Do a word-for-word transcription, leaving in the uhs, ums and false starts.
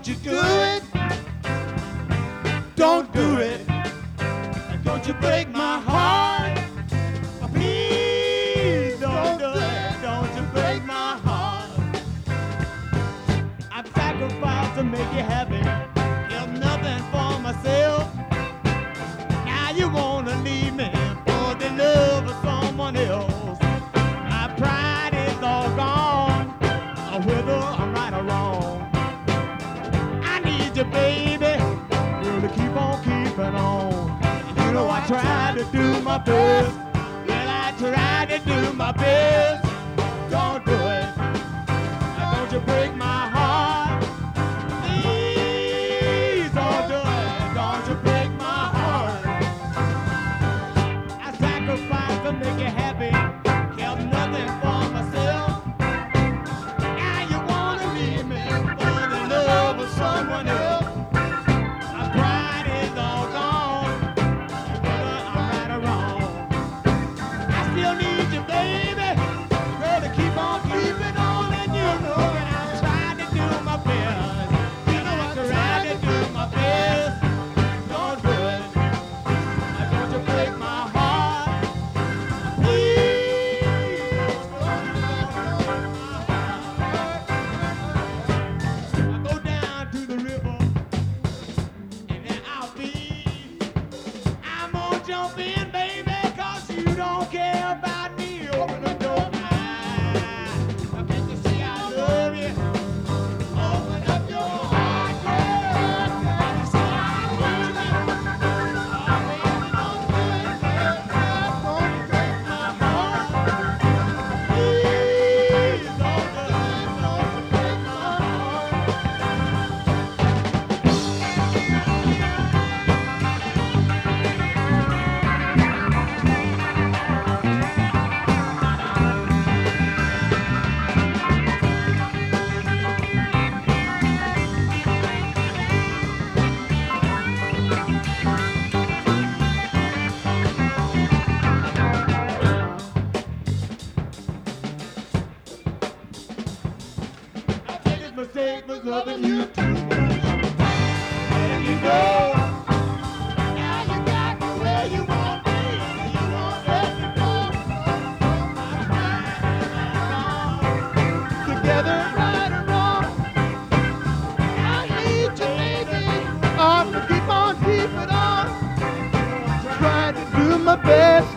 you do it. Don't do it. Don't you break my heart. Please don't do it. Don't you break my heart. I've sacrificed to make you happy. If nothing for myself. Now you wanna leave me for the love of someone else. My pride is all gone, whether I'm right or wrong. I need you, baby, girl, to keep on keeping on. You know I tried to do my best. Well, I tried to do my best. Don't do it. Don't you break my heart. Please don't do it. Don't you break my heart. I sacrificed to make you happy. Kept nothing for myself. Now you wanna leave me for the love of someone else. My pride is all gone, whether I'm right or wrong. I still need you, baby, girl, to keep on keeping on. And you know that I tried to do my best. You know I tried to do my best. Don't do it. Don't you break my heart. Please don't do it. I go down to the river, and then I'll be. I'm gonna jump in, baby, 'cause you don't care about me. Open the door, man. Can't you see I love you? Open up your heart, girl. Can't you see I love you? Oh, baby, don't do it, girl. Don't break my heart. Please don't do it. Don't break my heart. Our biggest mistake was loving you too much. And you know, now you got me where you want me. You won't let me go. I'm right and wrong. Together, right or wrong. I need you, baby. I'm gonna keep on keeping on. Trying to do my best.